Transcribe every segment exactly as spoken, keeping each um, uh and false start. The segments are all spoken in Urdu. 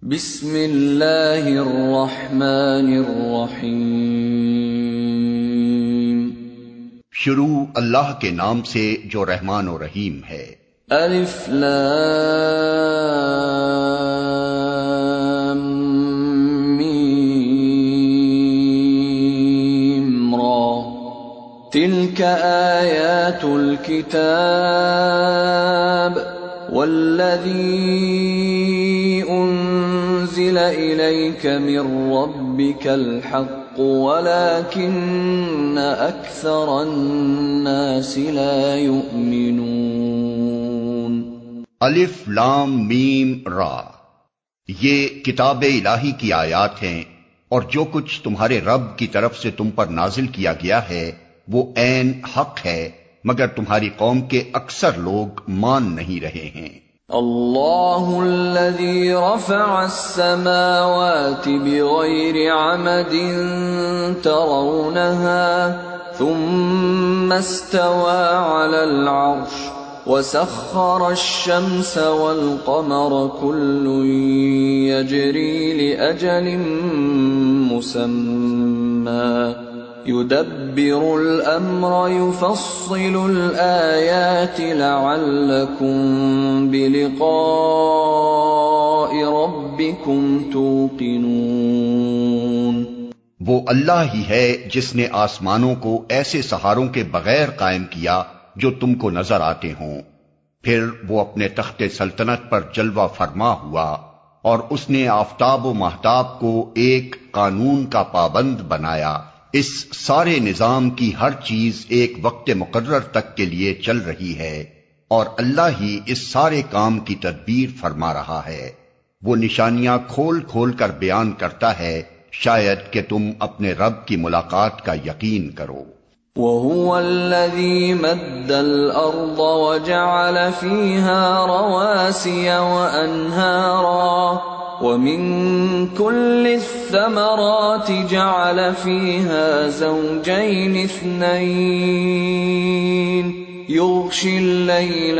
بسم اللہ الرحمن الرحیم۔ شروع اللہ کے نام سے جو رحمان و رحیم ہے۔ الف لام میم را تلک آیات الكتاب والذی انزل الیک من ربک الحق ولکن اکثر الناس لا یؤمنون۔ الف لام میم را، یہ کتاب الہی کی آیات ہیں، اور جو کچھ تمہارے رب کی طرف سے تم پر نازل کیا گیا ہے وہ عین حق ہے، مگر تمہاری قوم کے اکثر لوگ مان نہیں رہے ہیں۔ اللہ الذی رفع السماوات بغیر عمد ترونها ثم استوى على العرش وسخر الشمس والقمر كل يجري لأجل مسمى يدبر الامر يفصل الآیات لعلکم بلقاء ربکم توقنون۔ وہ اللہ ہی ہے جس نے آسمانوں کو ایسے سہاروں کے بغیر قائم کیا جو تم کو نظر آتے ہوں، پھر وہ اپنے تخت سلطنت پر جلوہ فرما ہوا، اور اس نے آفتاب و ماہتاب کو ایک قانون کا پابند بنایا۔ اس سارے نظام کی ہر چیز ایک وقت مقرر تک کے لیے چل رہی ہے، اور اللہ ہی اس سارے کام کی تدبیر فرما رہا ہے۔ وہ نشانیاں کھول کھول کر بیان کرتا ہے، شاید کہ تم اپنے رب کی ملاقات کا یقین کرو۔ وَهُوَ الَّذِي مَدَّ الْأَرْضَ وَجَعَلَ فِيهَا رَوَاسِيَ وَأَنْهَارًا وَمِن كُلِّ الثَّمَرَاتِ جَعَلَ فِيهَا زَوْجَيْنِ اثْنَيْنِ يُغْشِي اللَّيْلَ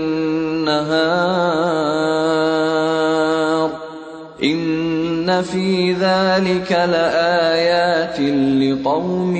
النَّهَارَ إِنَّ فِي ذَلِكَ لَآيَاتٍ لِقَوْمٍ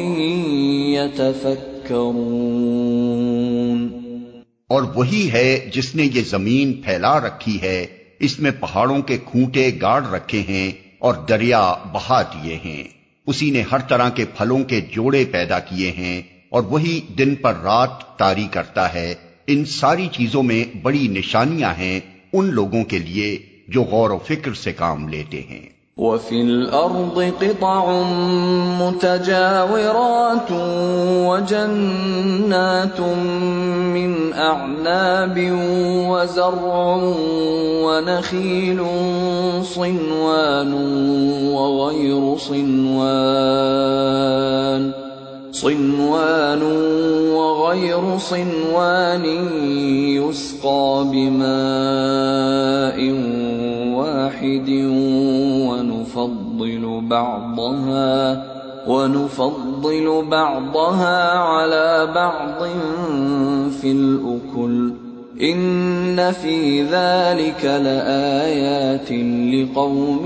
يَتَفَكَّرُونَ۔ اور وہی ہے جس نے یہ زمین پھیلا رکھی ہے، اس میں پہاڑوں کے کھونٹے گاڑ رکھے ہیں اور دریا بہا دیے ہیں، اسی نے ہر طرح کے پھلوں کے جوڑے پیدا کیے ہیں، اور وہی دن پر رات طاری کرتا ہے۔ ان ساری چیزوں میں بڑی نشانیاں ہیں ان لوگوں کے لیے جو غور و فکر سے کام لیتے ہیں۔ وَفِي الْأَرْضِ قِطَعٌ مُتَجَاوِرَاتٌ وَجَنَّاتٌ مِّنْ أَعْنَابٍ وَزَرْعٌ وَنَخِيلٌ صِنْوَانٌ وَغَيْرُ صِنْوَانٍ صِنْوَانٌ وَغَيْرُ صِنْوَانٍ يُسْقَى بِمَاءٍ واحد ونفضل بعضها ونفضل بعضها على بعض في الأكل إن في ذلك لآيات لقوم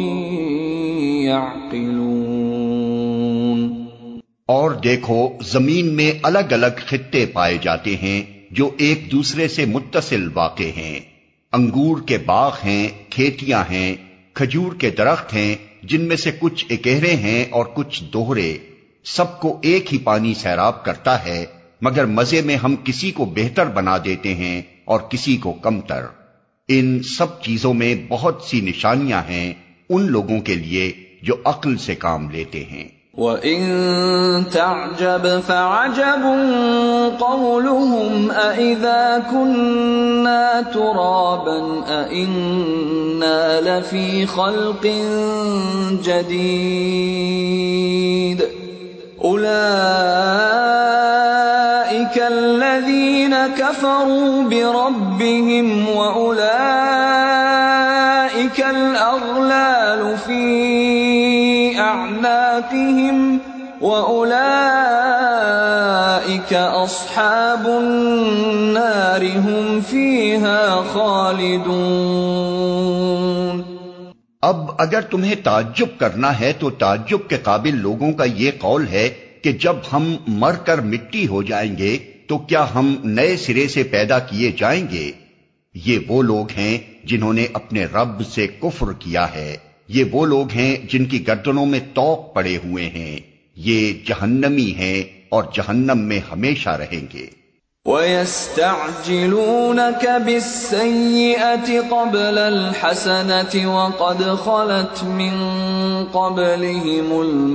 يعقلون۔ اور دیکھو، زمین میں الگ الگ خطے پائے جاتے ہیں جو ایک دوسرے سے متصل واقع ہیں، انگور کے باغ ہیں، کھیتیاں ہیں، کھجور کے درخت ہیں، جن میں سے کچھ اکہرے ہیں اور کچھ دوہرے، سب کو ایک ہی پانی سیراب کرتا ہے، مگر مزے میں ہم کسی کو بہتر بنا دیتے ہیں اور کسی کو کمتر۔ ان سب چیزوں میں بہت سی نشانیاں ہیں ان لوگوں کے لیے جو عقل سے کام لیتے ہیں۔ وَإِن تَعْجَبْ فَعَجَبٌ قَوْلُهُمْ أَإِذَا كُنَّا تُرَابًا أَإِنَّا لَفِي خَلْقٍ جَدِيدٍ أُولَئِكَ الَّذِينَ كَفَرُوا بِرَبِّهِمْ وَأُولَئِكَ الْأَغْلَالُ فِي أَعْنَاقِهِمْ وَأُولَئِكَ أَصْحَابُ النَّارِ هُمْ فِيهَا خَالِدُونَ۔ اب اگر تمہیں تعجب کرنا ہے تو تعجب کے قابل لوگوں کا یہ قول ہے کہ جب ہم مر کر مٹی ہو جائیں گے تو کیا ہم نئے سرے سے پیدا کیے جائیں گے؟ یہ وہ لوگ ہیں جنہوں نے اپنے رب سے کفر کیا ہے، یہ وہ لوگ ہیں جن کی گردنوں میں طوق پڑے ہوئے ہیں، یہ جہنمی ہیں اور جہنم میں ہمیشہ رہیں گے۔ وَيَسْتَعْجِلُونَكَ بِالسَّيِّئَةِ قَبْلَ الْحَسَنَةِ وَقَدْ خَلَتْ مِن قَبْلِهِمُ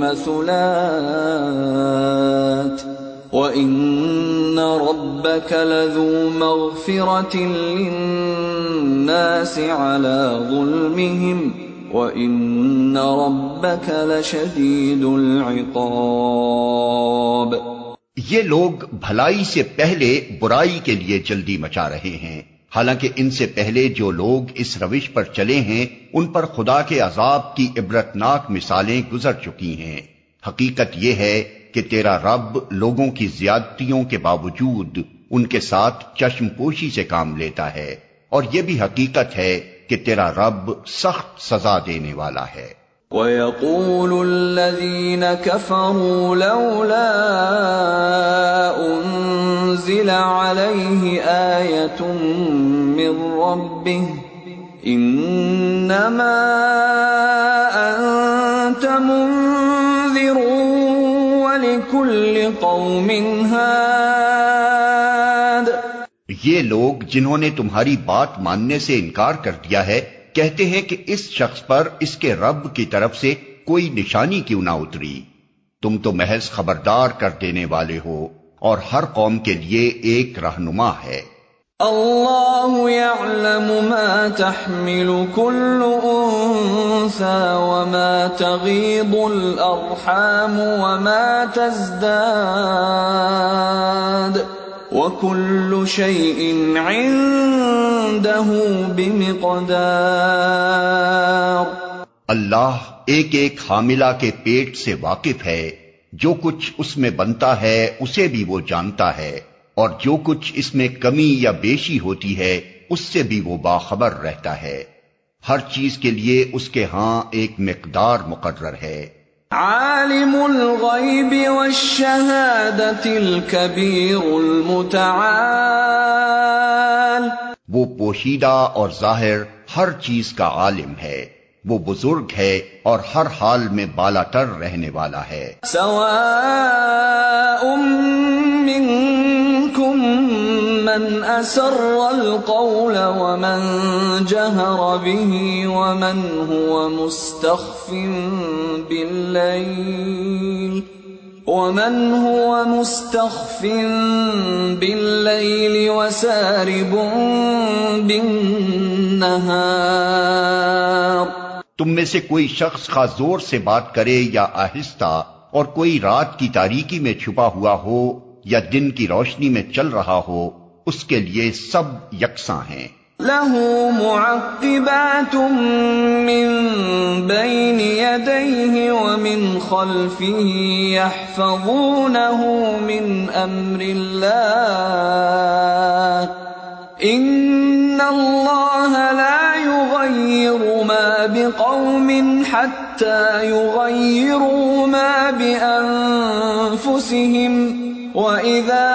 الْمَثُلَاتُ وَإِنَّ رَبَّكَ لَذُو مَغْفِرَةٍ لِلنَّاسِ عَلَى ظُلْمِهِمْ وَإِنَّ رَبَّكَ لَشَدِيدُ الْعِقَابِ۔ یہ لوگ بھلائی سے پہلے برائی کے لیے جلدی مچا رہے ہیں، حالانکہ ان سے پہلے جو لوگ اس روش پر چلے ہیں ان پر خدا کے عذاب کی عبرتناک مثالیں گزر چکی ہیں۔ حقیقت یہ ہے کہ تیرا رب لوگوں کی زیادتیوں کے باوجود ان کے ساتھ چشم پوشی سے کام لیتا ہے، اور یہ بھی حقیقت ہے کہ تیرا رب سخت سزا دینے والا ہے۔ وَيَقُولُ الَّذِينَ كَفَرُوا لَوْلَا أُنزِلَ عَلَيْهِ آيَةٌ مِّن رَّبِّهِ إِنَّمَا أَنتَ مُنذِرٌ وَلِكُلِّ قَوْمٍ هَادٍ۔ یہ لوگ جنہوں نے تمہاری بات ماننے سے انکار کر دیا ہے کہتے ہیں کہ اس شخص پر اس کے رب کی طرف سے کوئی نشانی کیوں نہ اتری؟ تم تو محض خبردار کر دینے والے ہو اور ہر قوم کے لیے ایک رہنما ہے۔ اللہ يعلم ما تحمل كل انثى وما تغيض الارحام وما تزداد وَكُلُّ شَيْءٍ عِندَهُ بِمِقْدَارٍ۔ اللہ ایک ایک حاملہ کے پیٹ سے واقف ہے، جو کچھ اس میں بنتا ہے اسے بھی وہ جانتا ہے، اور جو کچھ اس میں کمی یا بیشی ہوتی ہے اس سے بھی وہ باخبر رہتا ہے۔ ہر چیز کے لیے اس کے ہاں ایک مقدار مقرر ہے۔ عالم الغیب والشہادۃ الکبیر المتعال۔ وہ پوشیدہ اور ظاہر ہر چیز کا عالم ہے، وہ بزرگ ہے اور ہر حال میں بالا تر رہنے والا ہے۔ سواء منکم من اسر القول ومن جہر به ومن هو مستخف باللیل ومن هو مستخف باللیل وسارب بالنہار۔ تم میں سے کوئی شخص خواہ زور سے بات کرے یا آہستہ، اور کوئی رات کی تاریکی میں چھپا ہوا ہو یا دن کی روشنی میں چل رہا ہو، اس کے لیے سب یکساں ہیں۔ لَهُ مُعَقِّبَاتٌ مِّن بَيْنِ يَدَيْهِ وَمِنْ خَلْفِهِ يَحْفَظُونَهُ مِنْ أَمْرِ اللَّهِ ۗ إِنَّ اللَّهَ لَا يُغَيِّرُ مَا بِقَوْمٍ حَتَّى يُغَيِّرُوا مَا بِأَنفُسِهِمْ ۗ وَإِذَا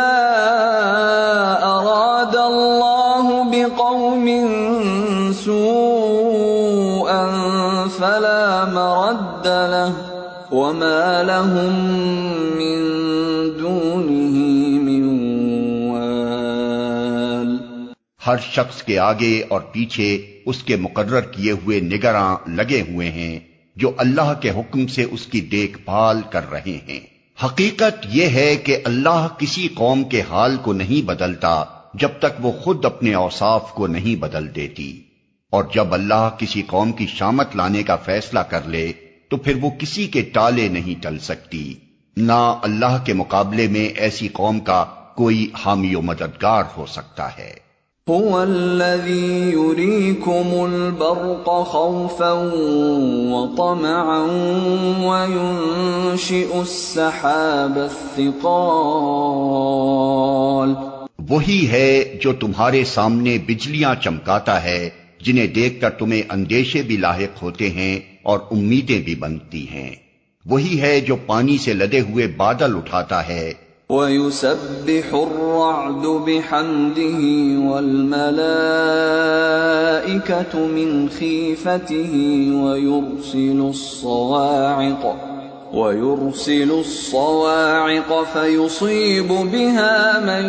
أَرَادَ اللَّهُ بِقَوْمٍ سُوءًا فَلَا مَرَدَّ لَهُ وَمَا لَهُم مِّن دُونِهِ مِن وَالٍ۔ ہر شخص کے آگے اور پیچھے اس کے مقرر کیے ہوئے نگراں لگے ہوئے ہیں جو اللہ کے حکم سے اس کی دیکھ بھال کر رہے ہیں۔ حقیقت یہ ہے کہ اللہ کسی قوم کے حال کو نہیں بدلتا جب تک وہ خود اپنے اوصاف کو نہیں بدل دیتی، اور جب اللہ کسی قوم کی شامت لانے کا فیصلہ کر لے تو پھر وہ کسی کے ٹالے نہیں ٹل سکتی، نہ اللہ کے مقابلے میں ایسی قوم کا کوئی حامی و مددگار ہو سکتا ہے۔ هو الذی یریکم البرق خوفا وطمعا وینشئ السحاب الثقال۔ وہی ہے جو تمہارے سامنے بجلیاں چمکاتا ہے جنہیں دیکھ کر تمہیں اندیشے بھی لاحق ہوتے ہیں اور امیدیں بھی بنتی ہیں۔ وہی ہے جو پانی سے لدے ہوئے بادل اٹھاتا ہے، وَيُسَبِّحُ الرَّعْدُ بِحَمْدِهِ وَالْمَلَائِكَةُ مِنْ خِيفَتِهِ وَيُرْسِلُ الصَّوَاعِقَ وَيُرْسِلُ الصَّوَاعِقَ فَيُصِيبُ بِهَا مَن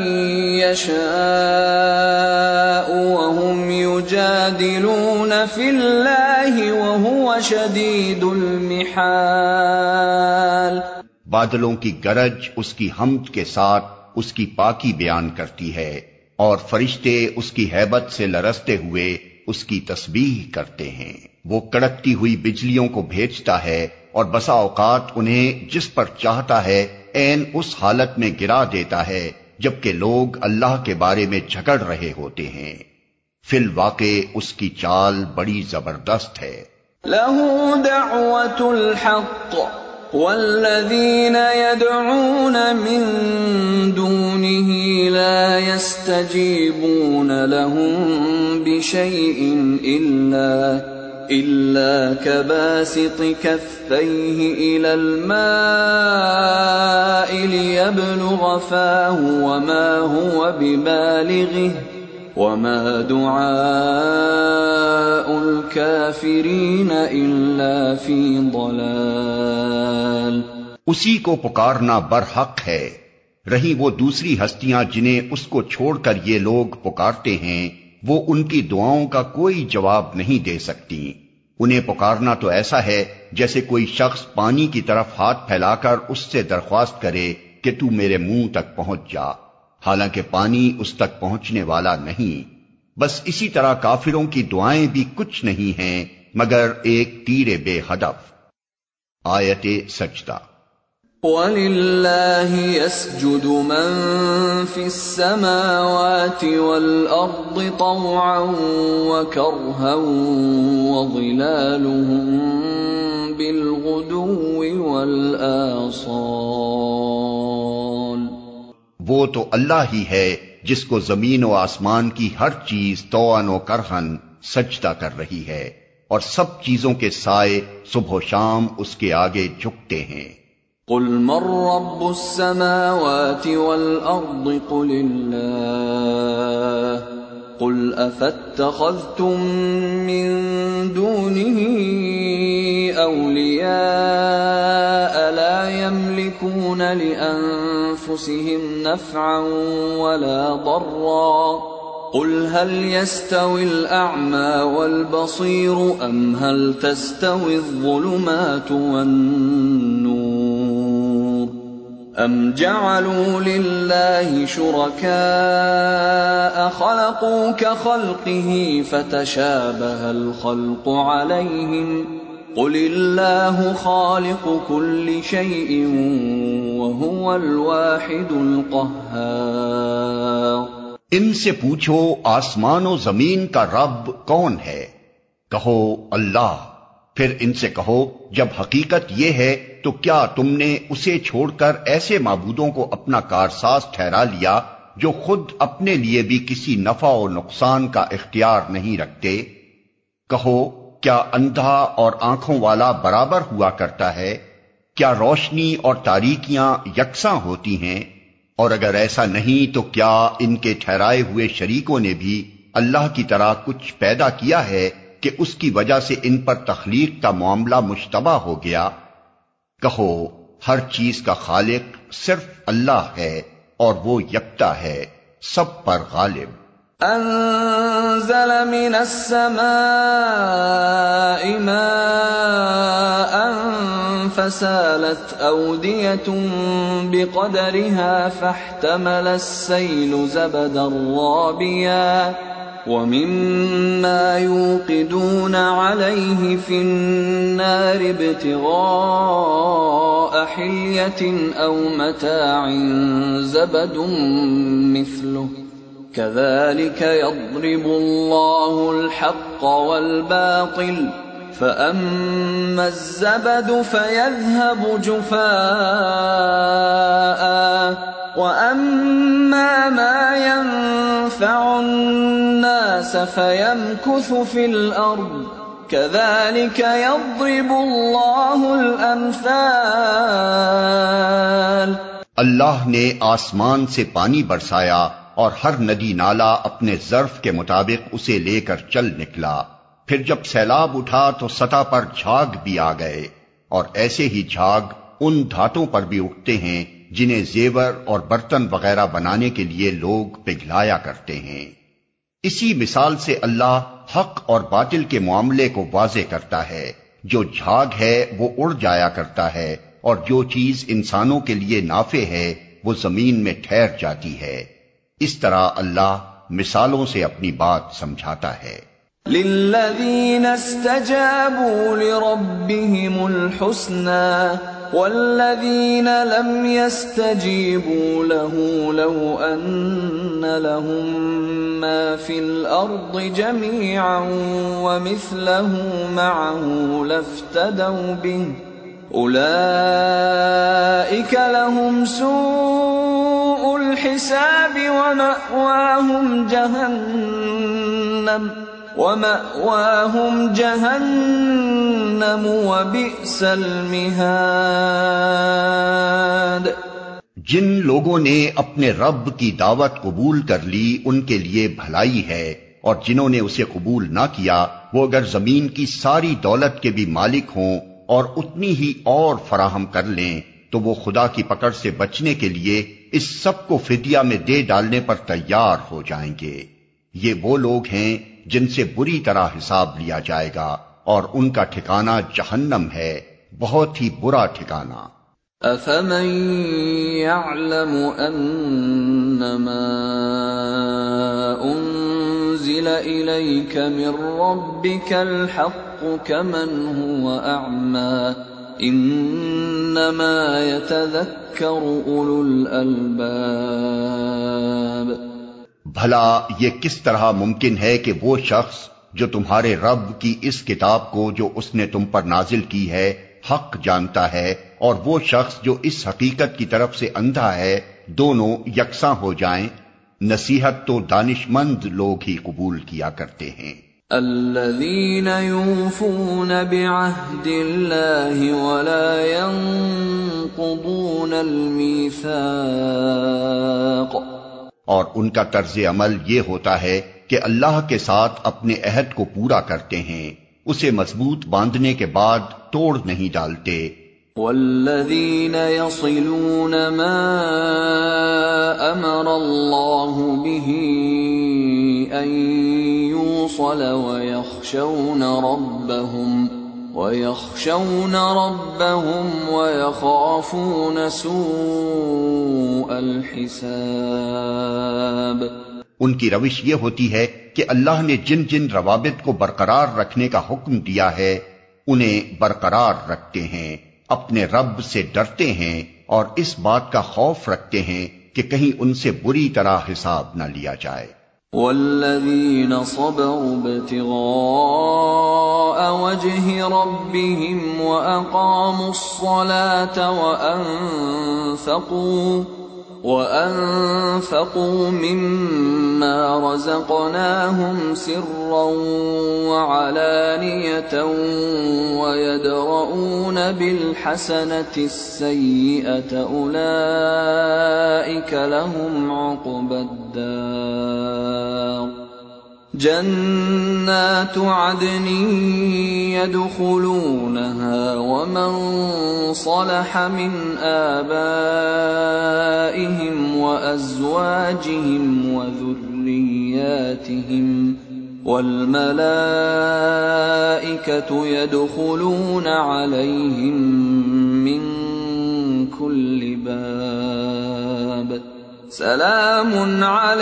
يَشَاءُ وَهُمْ يُجَادِلُونَ فِي اللَّهِ وَهُوَ شَدِيدُ الْمِحَالِ۔ بادلوں کی گرج اس کی حمد کے ساتھ اس کی پاکی بیان کرتی ہے، اور فرشتے اس کی ہیبت سے لرزتے ہوئے اس کی تسبیح کرتے ہیں۔ وہ کڑکتی ہوئی بجلیوں کو بھیجتا ہے اور بسا اوقات انہیں جس پر چاہتا ہے عین اس حالت میں گرا دیتا ہے جبکہ لوگ اللہ کے بارے میں جھگڑ رہے ہوتے ہیں۔ فی الواقع اس کی چال بڑی زبردست ہے۔ لَهُ دَعْوَةُ الْحَقِّ وَالَّذِينَ يَدْعُونَ مِن دُونِهِ لَا يَسْتَجِيبُونَ لَهُم بِشَيْءٍ إِلَّا إِلَّا كَبَاسِطِ كَفَّيْهِ إِلَى الْمَاءِ لِيَبْلُغَ فَاهُ وَمَا هُوَ بِبَالِغِهِ وَمَا دُعَاءُ الْكَافِرِينَ إِلَّا فِي ضَلَالٍ۔ اسی کو پکارنا برحق ہے، رہی وہ دوسری ہستیاں جنہیں اس کو چھوڑ کر یہ لوگ پکارتے ہیں، وہ ان کی دعاؤں کا کوئی جواب نہیں دے سکتی۔ انہیں پکارنا تو ایسا ہے جیسے کوئی شخص پانی کی طرف ہاتھ پھیلا کر اس سے درخواست کرے کہ تو میرے منہ تک پہنچ جا، حالانکہ پانی اس تک پہنچنے والا نہیں۔ بس اسی طرح کافروں کی دعائیں بھی کچھ نہیں ہیں مگر ایک تیر بے ہدف۔ آیت سجدہ۔ وَلِلَّهِ يَسْجُدُ مَن فِي السَّمَاوَاتِ وَالْأَرْضِ طَوْعًا وَكَرْهًا وَظِلَالُهُم بِالْغُدُوِّ وَالْآصَالِ۔ وہ تو اللہ ہی ہے جس کو زمین و آسمان کی ہر چیز طوعاً و کرہن سجدہ کر رہی ہے، اور سب چیزوں کے سائے صبح و شام اس کے آگے جھکتے ہیں۔ قُلْ مَن رَّبُّ السَّمَاوَاتِ وَالْأَرْضِ قُلِ اللَّهُ قُلْ أَفَاتَّخَذْتُم مِّن دُونِهِ أَوْلِيَاءَ لَا يَمْلِكُونَ لِأَنفُسِهِمْ نَفْعًا وَلَا ضَرًّا قُلْ هَلْ يَسْتَوِي الْأَعْمَى وَالْبَصِيرُ أَمْ هَلْ تَسْتَوِي الظُّلُمَاتُ وَالنُّورُ أَمْ جَعَلُوا لِلَّهِ شُرَكَاءَ خَلَقُوا كَخَلْقِهِ فَتَشَابَهَ الْخَلْقُ عَلَيْهِمْ قُلِ اللَّهُ خَالِقُ كُلِّ شَيْءٍ وَهُوَ الْوَاحِدُ الْقَهَّارُ۔ ان سے پوچھو آسمان و زمین کا رب کون ہے؟ کہو اللہ۔ پھر ان سے کہو جب حقیقت یہ ہے تو کیا تم نے اسے چھوڑ کر ایسے معبودوں کو اپنا کارساز ٹھہرا لیا جو خود اپنے لیے بھی کسی نفع و نقصان کا اختیار نہیں رکھتے؟ کہو کیا اندھا اور آنکھوں والا برابر ہوا کرتا ہے؟ کیا روشنی اور تاریکیاں یکساں ہوتی ہیں؟ اور اگر ایسا نہیں تو کیا ان کے ٹھہرائے ہوئے شریکوں نے بھی اللہ کی طرح کچھ پیدا کیا ہے کہ اس کی وجہ سے ان پر تخلیق کا معاملہ مشتبہ ہو گیا؟ کہو ہر چیز کا خالق صرف اللہ ہے اور وہ یکتا ہے، سب پر غالب۔ انزل من السماء ماء فسالت اودية بقدرها فاحتمل السيل زبدا رابيا ومما يوقدون عليه في النار ابتغاء حلية أو متاع زبد مثله كذلك يضرب الله الحق والباطل فأما الزبد فيذهب جفاء وَأَمَّا مَا يَنفَعُ النَّاسَ فَيَمْكُثُ فِي الْأَرْضِ كَذَلِكَ يَضْرِبُ اللَّهُ الْأَمْثَالَ۔ اللہ نے آسمان سے پانی برسایا اور ہر ندی نالا اپنے ظرف کے مطابق اسے لے کر چل نکلا، پھر جب سیلاب اٹھا تو سطح پر جھاگ بھی آ گئے، اور ایسے ہی جھاگ ان دھاتوں پر بھی اٹھتے ہیں جنہیں زیور اور برتن وغیرہ بنانے کے لیے لوگ پگھلایا کرتے ہیں۔ اسی مثال سے اللہ حق اور باطل کے معاملے کو واضح کرتا ہے۔ جو جھاگ ہے وہ اڑ جایا کرتا ہے، اور جو چیز انسانوں کے لیے نافع ہے وہ زمین میں ٹھہر جاتی ہے۔ اس طرح اللہ مثالوں سے اپنی بات سمجھاتا ہے۔ لِلَّذِينَ اسْتَجَابُوا لِرَبِّهِمُ الْحُسْنَى وَالَّذِينَ لَمْ يَسْتَجِيبُوا لَهُ لَوْ أَنَّ لَهُم مَّا فِي الْأَرْضِ جَمِيعًا وَمِثْلَهُ مَعَهُ لَافْتَدَوْا بِهِ أُولَئِكَ لَهُمْ سُوءُ الْحِسَابِ وَمَأْوَاهُمْ جَهَنَّمُ وَمَأْوَاهُمْ جَهَنَّمُ وَبِئْسَ الْمِهَادُ۔ جن لوگوں نے اپنے رب کی دعوت قبول کر لی ان کے لیے بھلائی ہے، اور جنہوں نے اسے قبول نہ کیا وہ اگر زمین کی ساری دولت کے بھی مالک ہوں اور اتنی ہی اور فراہم کر لیں تو وہ خدا کی پکڑ سے بچنے کے لیے اس سب کو فدیہ میں دے ڈالنے پر تیار ہو جائیں گے۔ یہ وہ لوگ ہیں جن سے بری طرح حساب لیا جائے گا، اور ان کا ٹھکانہ جہنم ہے، بہت ہی برا ٹھکانہ۔ أَفَمَن يَعْلَمُ أَنَّمَا أُنزِلَ إِلَيْكَ مِن رَّبِّكَ الْحَقُّ كَمَنْ هُوَ أَعْمَىٰ إِنَّمَا يَتَذَكَّرُ أُولُو الْأَلْبَابِ۔ بھلا یہ کس طرح ممکن ہے کہ وہ شخص جو تمہارے رب کی اس کتاب کو جو اس نے تم پر نازل کی ہے حق جانتا ہے، اور وہ شخص جو اس حقیقت کی طرف سے اندھا ہے، دونوں یکساں ہو جائیں؟ نصیحت تو دانش مند لوگ ہی قبول کیا کرتے ہیں۔ الذين يوفون بعهد الله ولا ينقضون الميثاق۔ اور ان کا طرز عمل یہ ہوتا ہے کہ اللہ کے ساتھ اپنے عہد کو پورا کرتے ہیں، اسے مضبوط باندھنے کے بعد توڑ نہیں ڈالتے۔ والذین یصلون ما امر اللہ به ان یوصل ویخشون ربهم وَيَخْشَوْنَ رَبَّهُمْ وَيَخَافُونَ سُوءَ الْحِسَابِ۔ ان کی روش یہ ہوتی ہے کہ اللہ نے جن جن روابط کو برقرار رکھنے کا حکم دیا ہے انہیں برقرار رکھتے ہیں، اپنے رب سے ڈرتے ہیں اور اس بات کا خوف رکھتے ہیں کہ کہیں ان سے بری طرح حساب نہ لیا جائے۔ والذین صبروا ابتغاء وجه ربهم وأقاموا الصلاة وأنفقوا وأنفقوا مما رزقناهم سرا وعلانية ويدرؤون بالحسنة السيئة أولئك لهم عقبى الدار جنات عدن يدخلونها ومن صلح من آبائهم وأزواجهم وذرياتهم والملائكة يدخلون عليهم من كل باب سلام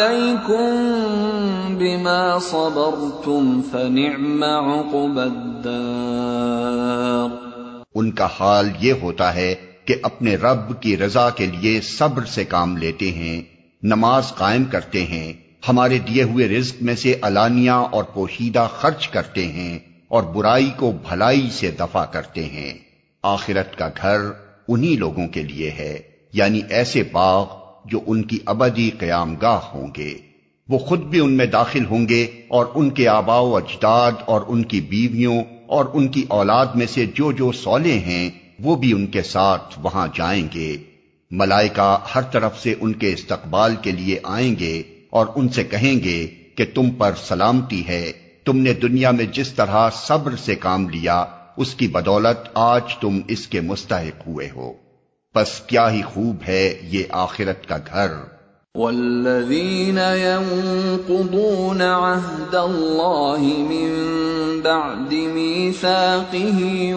عليكم بما صبرتم فنعم عقبى الدار۔ ان کا حال یہ ہوتا ہے کہ اپنے رب کی رضا کے لیے صبر سے کام لیتے ہیں، نماز قائم کرتے ہیں، ہمارے دیے ہوئے رزق میں سے علانیہ اور پوشیدہ خرچ کرتے ہیں اور برائی کو بھلائی سے دفع کرتے ہیں۔ آخرت کا گھر انہی لوگوں کے لیے ہے، یعنی ایسے باغ جو ان کی ابدی قیام گاہ ہوں گے، وہ خود بھی ان میں داخل ہوں گے اور ان کے آباء و اجداد اور ان کی بیویوں اور ان کی اولاد میں سے جو جو صالح ہیں وہ بھی ان کے ساتھ وہاں جائیں گے۔ ملائکہ ہر طرف سے ان کے استقبال کے لیے آئیں گے اور ان سے کہیں گے کہ تم پر سلامتی ہے، تم نے دنیا میں جس طرح صبر سے کام لیا اس کی بدولت آج تم اس کے مستحق ہوئے ہو، پس کیا ہی خوب ہے یہ آخرت کا گھر۔ والذین ينقضون عہد اللہ من بعد میثاقہ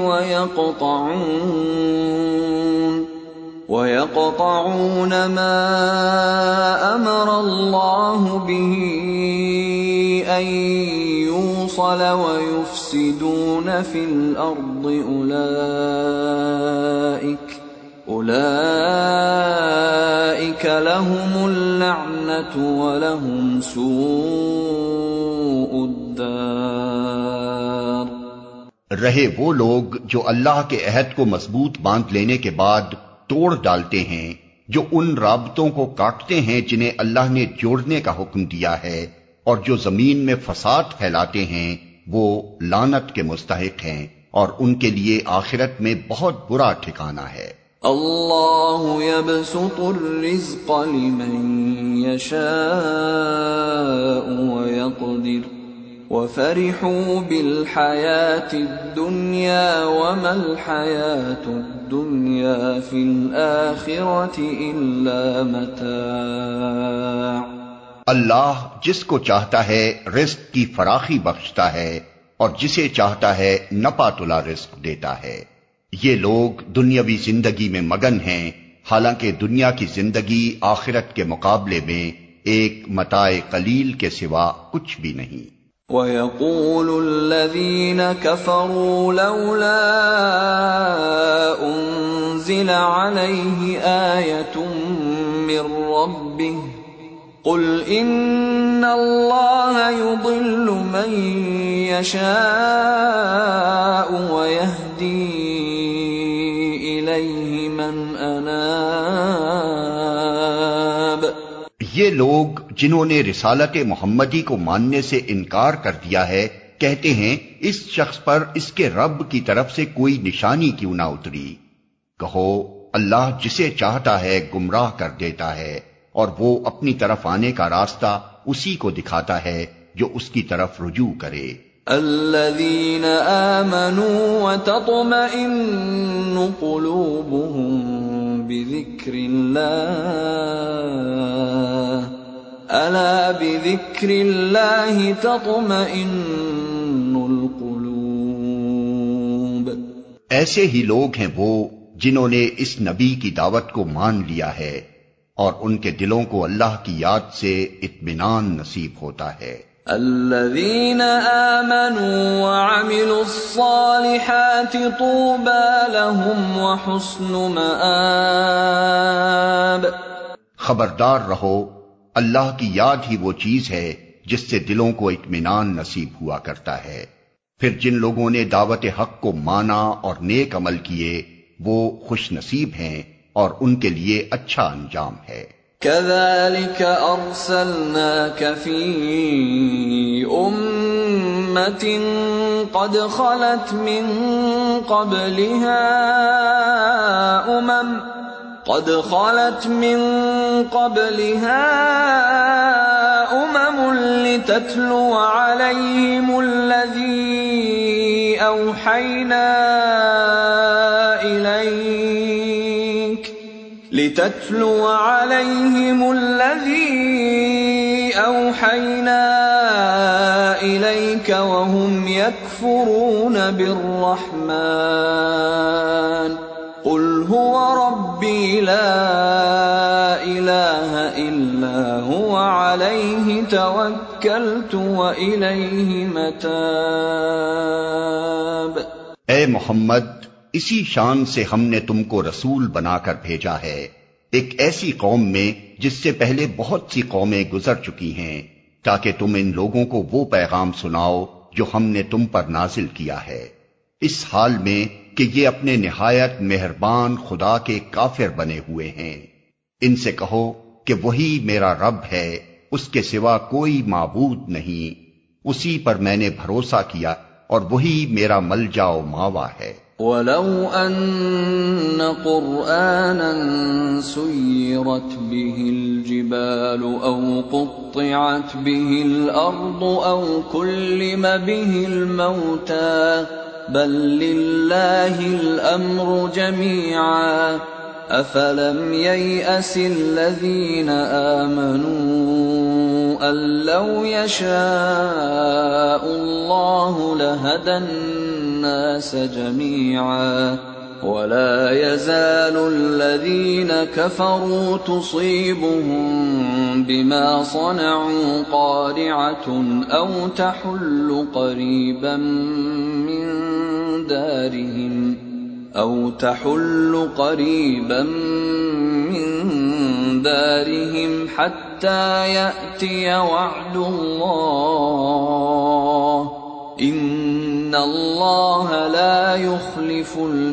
ويقطعون وَيَقْطَعُونَ مَا أَمَرَ اللَّهُ بِهِ أَن يُوصَلَ وَيُفْسِدُونَ فِي الْأَرْضِ أُولَئِكَ أُولَئِكَ لَهُمُ اللَّعْنَةُ وَلَهُمْ سُوءُ الدَّارِ۔ رہے وہ لوگ جو اللہ کے عہد کو مضبوط باندھ لینے کے بعد توڑ ڈالتے ہیں، جو ان رابطوں کو کاٹتے ہیں جنہیں اللہ نے جوڑنے کا حکم دیا ہے، اور جو زمین میں فساد پھیلاتے ہیں، وہ لعنت کے مستحق ہیں اور ان کے لیے آخرت میں بہت برا ٹھکانہ ہے۔ اللہ یبسط الرزق لمن یشاء ویقدر وَفَرِحُوا بِالْحَيَاةِ الدُّنْيَا وَمَا الْحَيَاةُ الدُّنْيَا فِي الْآخِرَةِ إِلَّا مَتَاعٌ۔ اللہ جس کو چاہتا ہے رزق کی فراخی بخشتا ہے اور جسے چاہتا ہے نپا تلا رزق دیتا ہے۔ یہ لوگ دنیاوی زندگی میں مگن ہیں، حالانکہ دنیا کی زندگی آخرت کے مقابلے میں ایک متاع قلیل کے سوا کچھ بھی نہیں۔ وَيَقُولُ الَّذِينَ كَفَرُوا لَوْلَا أُنزِلَ عَلَيْهِ آيَةٌ مِّن رَّبِّهِ قُلْ إِنَّ اللَّهَ يُضِلُّ مَن يَشَاءُ وَيَهْدِي إِلَيْهِ مَنْ أَنَابَ۔ یہ لوگ جنہوں نے رسالت محمدی کو ماننے سے انکار کر دیا ہے کہتے ہیں اس شخص پر اس کے رب کی طرف سے کوئی نشانی کیوں نہ اتری۔ کہو اللہ جسے چاہتا ہے گمراہ کر دیتا ہے اور وہ اپنی طرف آنے کا راستہ اسی کو دکھاتا ہے جو اس کی طرف رجوع کرے۔ الذین آمنوا وتطمئن قلوبهم بذکر اللہ الا بذکر اللہ تطمئن القلوب۔ ایسے ہی لوگ ہیں وہ جنہوں نے اس نبی کی دعوت کو مان لیا ہے اور ان کے دلوں کو اللہ کی یاد سے اطمینان نصیب ہوتا ہے۔ الذین آمنوا وعملوا الصالحات طوبى لهم وحسن مآب۔ خبردار رہو، اللہ کی یاد ہی وہ چیز ہے جس سے دلوں کو اطمینان نصیب ہوا کرتا ہے۔ پھر جن لوگوں نے دعوت حق کو مانا اور نیک عمل کیے وہ خوش نصیب ہیں اور ان کے لیے اچھا انجام ہے۔ كذلك أرسلناك في أمة قد خلت من قبلها أمم قد خلت من قبلها أمم لتتلو عليهم الذي أوحينا إليك لتتلو عليهم الذي أوحينا إليك وهم يكفرون بالرحمن قل هو ربي لا إله إلا هو عليه توكلت وإليه متاب۔ اے محمد، اسی شان سے ہم نے تم کو رسول بنا کر بھیجا ہے ایک ایسی قوم میں جس سے پہلے بہت سی قومیں گزر چکی ہیں، تاکہ تم ان لوگوں کو وہ پیغام سناؤ جو ہم نے تم پر نازل کیا ہے، اس حال میں کہ یہ اپنے نہایت مہربان خدا کے کافر بنے ہوئے ہیں۔ ان سے کہو کہ وہی میرا رب ہے، اس کے سوا کوئی معبود نہیں، اسی پر میں نے بھروسہ کیا اور وہی میرا ملجا و ماوا ہے۔ وَلَوْ أَنَّ قُرْآنًا سُيِّرَتْ بِهِ الْجِبَالُ أَوْ قُطِّعَتْ بِهِ الْأَرْضُ أَوْ كُلِّمَ بِهِ الْمَوْتَى بَل لِّلَّهِ الْأَمْرُ جَمِيعًا أَفَلَمْ يَيْأَسِ الَّذِينَ آمَنُوا أَن لَّوْ يَشَاءُ اللَّهُ لَهَدَى النَّاسَ جَمِيعًا وَلَا يَزَالُ الَّذِينَ كَفَرُوا تُصِيبُهُم بِمَا صَنَعُوا قَارِعَةٌ أَوْ تَحُلُّ قَرِيبًا مِّن دَارِهِمْ أَوْ تَحُلُّ قَرِيبًا مِّن دَارِهِمْ حَتَّى يَأْتِيَ وَعْدُ اللَّهِ إِنَّ اللَّهَ لَا يُخْلِفُ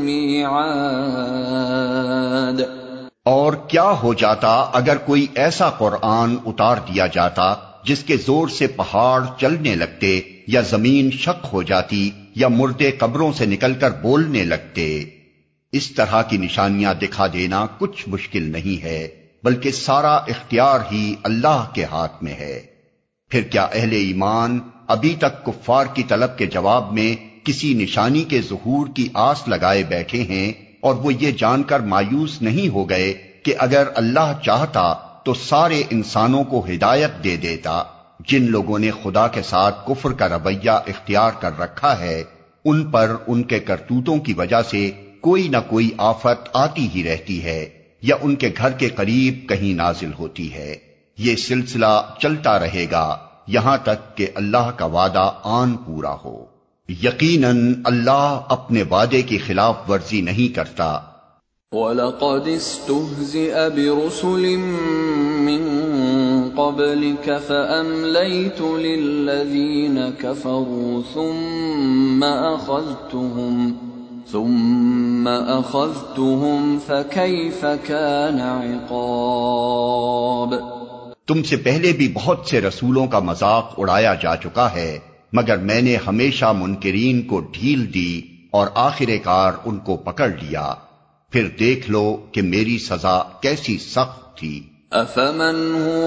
الْمِيعَادَ۔ اور کیا ہو جاتا اگر کوئی ایسا قرآن اتار دیا جاتا جس کے زور سے پہاڑ چلنے لگتے، یا زمین شق ہو جاتی، یا مردے قبروں سے نکل کر بولنے لگتے۔ اس طرح کی نشانیاں دکھا دینا کچھ مشکل نہیں ہے، بلکہ سارا اختیار ہی اللہ کے ہاتھ میں ہے۔ پھر کیا اہل ایمان ابھی تک کفار کی طلب کے جواب میں کسی نشانی کے ظہور کی آس لگائے بیٹھے ہیں، اور وہ یہ جان کر مایوس نہیں ہو گئے کہ اگر اللہ چاہتا تو سارے انسانوں کو ہدایت دے دیتا؟ جن لوگوں نے خدا کے ساتھ کفر کا رویہ اختیار کر رکھا ہے، ان پر ان کے کرتوتوں کی وجہ سے کوئی نہ کوئی آفت آتی ہی رہتی ہے، یا ان کے گھر کے قریب کہیں نازل ہوتی ہے۔ یہ سلسلہ چلتا رہے گا یہاں تک کہ اللہ کا وعدہ آن پورا ہو۔ یقیناً اللہ اپنے وعدے کی خلاف ورزی نہیں کرتا۔ وَلَقَدِ اسْتُهْزِئَ بِرُسُلٍ مِّن قَبْلِكَ فَأَمْلَيْتُ لِلَّذِينَ كَفَرُوا ثُمَّ أَخَذْتُهُمْ ثُمَّ أَخَذْتُهُمْ فَكَيْفَ كَانَ عِقَابِ۔ تم سے پہلے بھی بہت سے رسولوں کا مذاق اڑایا جا چکا ہے، مگر میں نے ہمیشہ منکرین کو ڈھیل دی اور آخر کار ان کو پکڑ لیا۔ پھر دیکھ لو کہ میری سزا کیسی سخت تھی۔ أَفَمَنْ هُوَ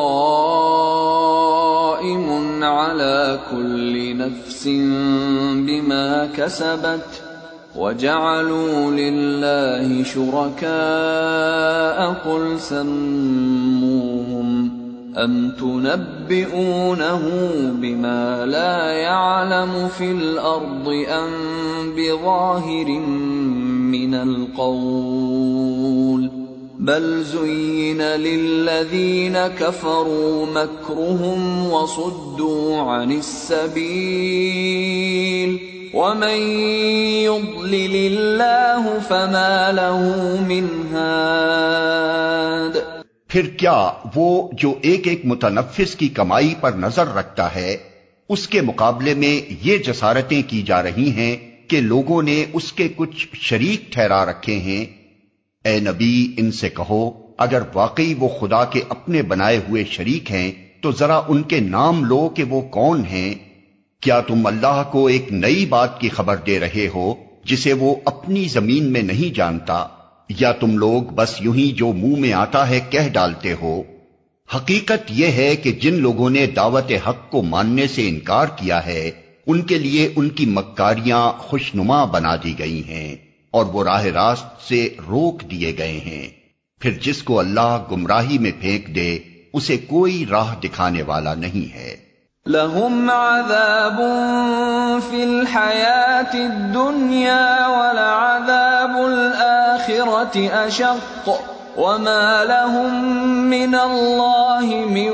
قَائِمٌ عَلَى كُلِّ نَفْسٍ بِمَا كَسَبَتْ وَجَعَلُوا لِلَّهِ شُرَكَاءَ قُلْ سَمُّوهُمْ أَمْ تُنَبِّئُونَهُ بِمَا لَا يَعْلَمُ فِي الْأَرْضِ أَمْ بِظَاهِرٍ مِّنَ الْقَوْلِ بَلْ زُيِّنَ لِلَّذِينَ كَفَرُوا مَكْرُهُمْ وَصُدُّوا عَنِ السَّبِيلِ وَمَن يُضْلِلِ اللَّهُ فَمَا لَهُ مِنْ هَادٍ۔ پھر کیا وہ جو ایک ایک متنفس کی کمائی پر نظر رکھتا ہے، اس کے مقابلے میں یہ جسارتیں کی جا رہی ہیں کہ لوگوں نے اس کے کچھ شریک ٹھہرا رکھے ہیں؟ اے نبی، ان سے کہو اگر واقعی وہ خدا کے اپنے بنائے ہوئے شریک ہیں تو ذرا ان کے نام لو کہ وہ کون ہیں۔ کیا تم اللہ کو ایک نئی بات کی خبر دے رہے ہو جسے وہ اپنی زمین میں نہیں جانتا، یا تم لوگ بس یوں ہی جو منہ میں آتا ہے کہہ ڈالتے ہو؟ حقیقت یہ ہے کہ جن لوگوں نے دعوت حق کو ماننے سے انکار کیا ہے، ان کے لیے ان کی مکاریاں خوشنما بنا دی گئی ہیں اور وہ راہ راست سے روک دیے گئے ہیں۔ پھر جس کو اللہ گمراہی میں پھینک دے اسے کوئی راہ دکھانے والا نہیں ہے۔ لَهُمْ عَذَابٌ فِي الْحَيَاةِ الدُّنْيَا وَلَعَذَابُ الْآخِرَةِ أَشَقُّ وَمَا لَهُم مِّنَ اللَّهِ مِن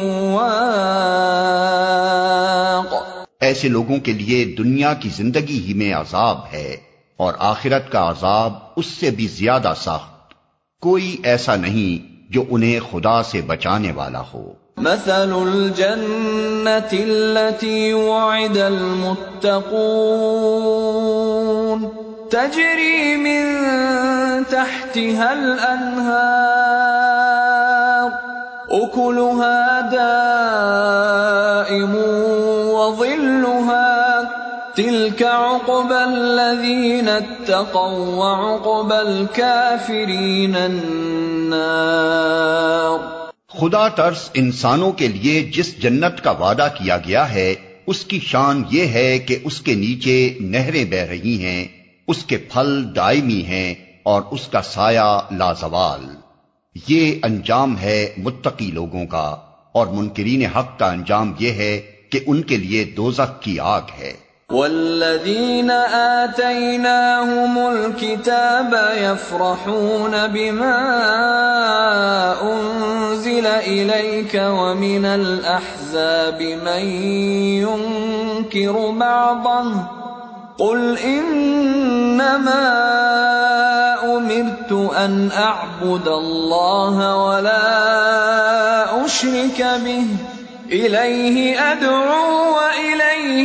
وَاقٍ۔ ایسے لوگوں کے لیے دنیا کی زندگی ہی میں عذاب ہے اور آخرت کا عذاب اس سے بھی زیادہ سخت۔ کوئی ایسا نہیں جو انہیں خدا سے بچانے والا ہو۔ مثل الجنة التي وعد المتقون تجري من تحتها الأنهار أكلها دائم وظلها تلك عقبى الذين اتقوا وعقبى الكافرين النار۔ خدا ترس انسانوں کے لیے جس جنت کا وعدہ کیا گیا ہے اس کی شان یہ ہے کہ اس کے نیچے نہریں بہ رہی ہیں، اس کے پھل دائمی ہیں اور اس کا سایہ لازوال۔ یہ انجام ہے متقی لوگوں کا، اور منکرین حق کا انجام یہ ہے کہ ان کے لیے دوزخ کی آگ ہے۔ والذین آتیناہم الکتاب یفرحون بما انزل الیک ومن الاحزاب من ينکر بعضه قل انما امرت ان اعبد اللہ ولا اشرک به الیہ ادعو والیہ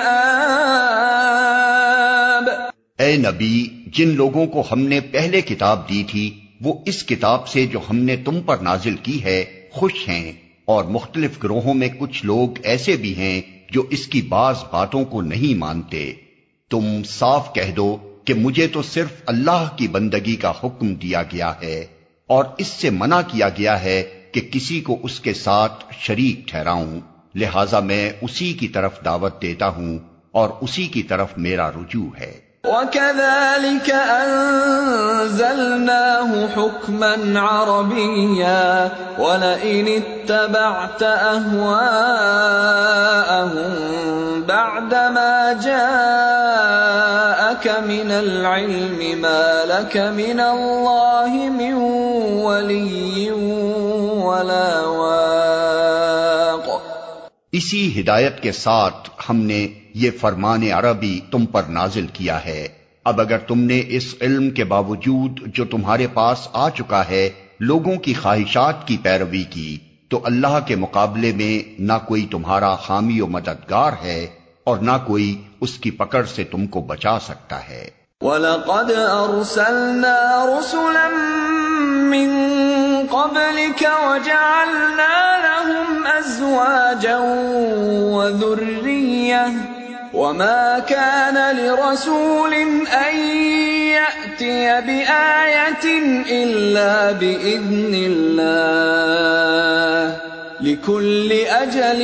مآب۔ اے نبی، جن لوگوں کو ہم نے پہلے کتاب دی تھی وہ اس کتاب سے جو ہم نے تم پر نازل کی ہے خوش ہیں، اور مختلف گروہوں میں کچھ لوگ ایسے بھی ہیں جو اس کی بعض باتوں کو نہیں مانتے۔ تم صاف کہہ دو کہ مجھے تو صرف اللہ کی بندگی کا حکم دیا گیا ہے، اور اس سے منع کیا گیا ہے کہ کسی کو اس کے ساتھ شریک ٹھہراؤں، لہذا میں اسی کی طرف دعوت دیتا ہوں اور اسی کی طرف میرا رجوع ہے۔ وَكَذَلِكَ أَنزَلْنَاهُ حُكْمًا عَرَبِيًّا وَلَئِنِ اتَّبَعْتَ أَهْوَاءَهُم بَعْدَمَا جَاءَكَ مِنَ الْعِلْمِ مَا لَكَ مِنَ اللَّهِ مِن وَلِيٍّ وَلَا وَاقٍ۔ اسی ہدایت کے ساتھ ہم نے یہ فرمان عربی تم پر نازل کیا ہے۔ اب اگر تم نے اس علم کے باوجود جو تمہارے پاس آ چکا ہے لوگوں کی خواہشات کی پیروی کی تو اللہ کے مقابلے میں نہ کوئی تمہارا حامی و مددگار ہے اور نہ کوئی اس کی پکڑ سے تم کو بچا سکتا ہے۔ وَلَقَدْ أَرْسَلْنَا رُسُلًا مِّن قَبْلِكَ وَجَعَلْنَا لَهُمْ أَزْوَاجًا وَذُرِّيَّةً وَمَا كَانَ لِرَسُولٍ أَن يَأْتِيَ بِآيَةٍ إِلَّا بِإِذْنِ اللَّهِ لِكُلِّ أَجَلٍ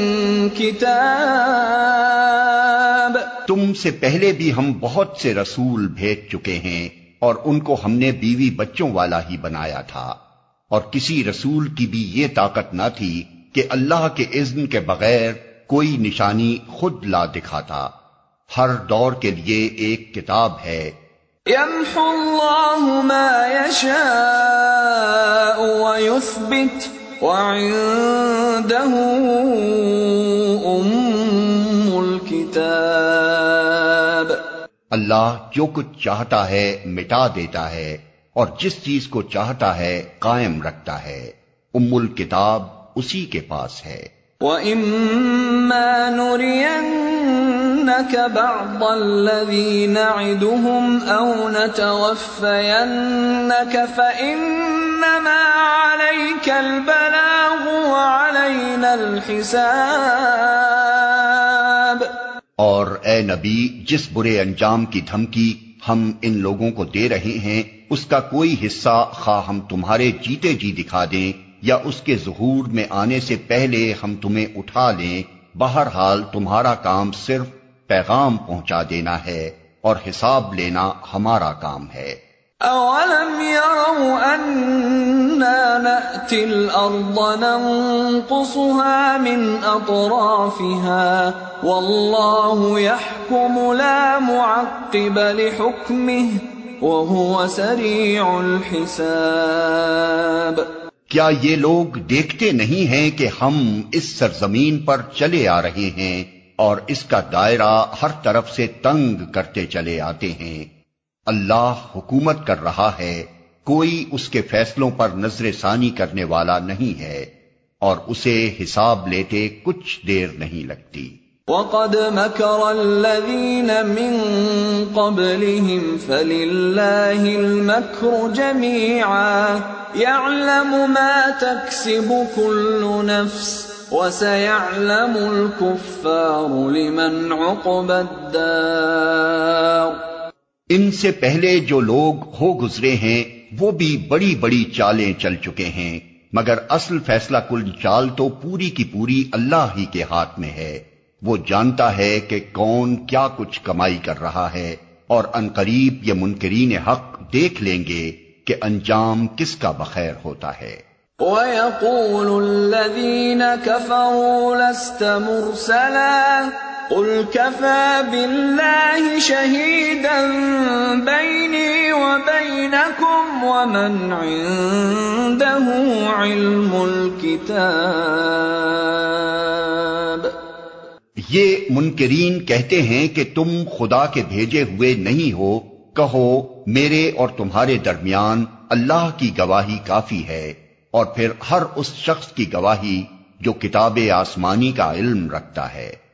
كِتَابٌ۔ تم سے پہلے بھی ہم بہت سے رسول بھیج چکے ہیں اور ان کو ہم نے بیوی بچوں والا ہی بنایا تھا، اور کسی رسول کی بھی یہ طاقت نہ تھی کہ اللہ کے اذن کے بغیر کوئی نشانی خود لا دکھاتا۔ ہر دور کے لیے ایک کتاب ہے۔ يَمْحُو اللَّهُ مَا يَشَاءُ وَيُثْبِتُ وَعِندَهُ أُمُّ الْكِتَابِ۔ اللہ جو کچھ چاہتا ہے مٹا دیتا ہے اور جس چیز کو چاہتا ہے قائم رکھتا ہے۔ ام الکتاب اسی کے پاس ہے۔ وَإِمَّا نُرِيَنَّكَ بَعْضَ الَّذِي نَعِدُهُمْ أَوْ نَتَوَفَّيَنَّكَ فَإِنَّمَا عَلَيْكَ الْبَلَاغُ وَعَلَيْنَا الْحِسَابُ۔ اور اے نبی، جس برے انجام کی دھمکی ہم ان لوگوں کو دے رہے ہیں اس کا کوئی حصہ خواہ ہم تمہارے جیتے جی دکھا دیں یا اس کے ظہور میں آنے سے پہلے ہم تمہیں اٹھا لیں، بہرحال تمہارا کام صرف پیغام پہنچا دینا ہے اور حساب لینا ہمارا کام ہے۔ أَوَلَمْ يَرَوْا أَنَّا نَأْتِي الْأَرْضَ نَنقُصُهَا مِنْ أَطْرَافِهَا وَاللَّهُ يَحْكُمُ لَا مُعَقِّبَ لِحُكْمِهِ وَهُوَ سَرِيعُ الْحِسَابِ۔ کیا یہ لوگ دیکھتے نہیں ہیں کہ ہم اس سرزمین پر چلے آ رہے ہیں اور اس کا دائرہ ہر طرف سے تنگ کرتے چلے آتے ہیں؟ اللہ حکومت کر رہا ہے، کوئی اس کے فیصلوں پر نظر ثانی کرنے والا نہیں ہے، اور اسے حساب لیتے کچھ دیر نہیں لگتی۔ وَقَدْ مَكَرَ الَّذِينَ مِن قَبْلِهِمْ فَلِلَّهِ الْمَكْرُ جَمِيعًا يَعْلَمُ مَا تَكْسِبُ كُلُّ نَفْسٍ وَسَيَعْلَمُ الْكُفَّارُ لِمَنْ عُقْبَى الدَّارِ۔ ان سے پہلے جو لوگ ہو گزرے ہیں وہ بھی بڑی بڑی چالیں چل چکے ہیں، مگر اصل فیصلہ کن چال تو پوری کی پوری اللہ ہی کے ہاتھ میں ہے۔ وہ جانتا ہے کہ کون کیا کچھ کمائی کر رہا ہے، اور عنقریب یہ منکرین حق دیکھ لیں گے کہ انجام کس کا بخیر ہوتا ہے۔ وَيَقُولُ الَّذِينَ كَفَرُوا لَسْتَ مُرْسَلًا قُلْ كَفَى بِاللَّهِ شَهِيدًا بَيْنِي وَبَيْنَكُمْ وَمَنْ عِندَهُ عِلْمُ الْكِتَابِ۔ یہ منکرین کہتے ہیں کہ تم خدا کے بھیجے ہوئے نہیں ہو، کہو میرے اور تمہارے درمیان اللہ کی گواہی کافی ہے، اور پھر ہر اس شخص کی گواہی جو کتاب آسمانی کا علم رکھتا ہے۔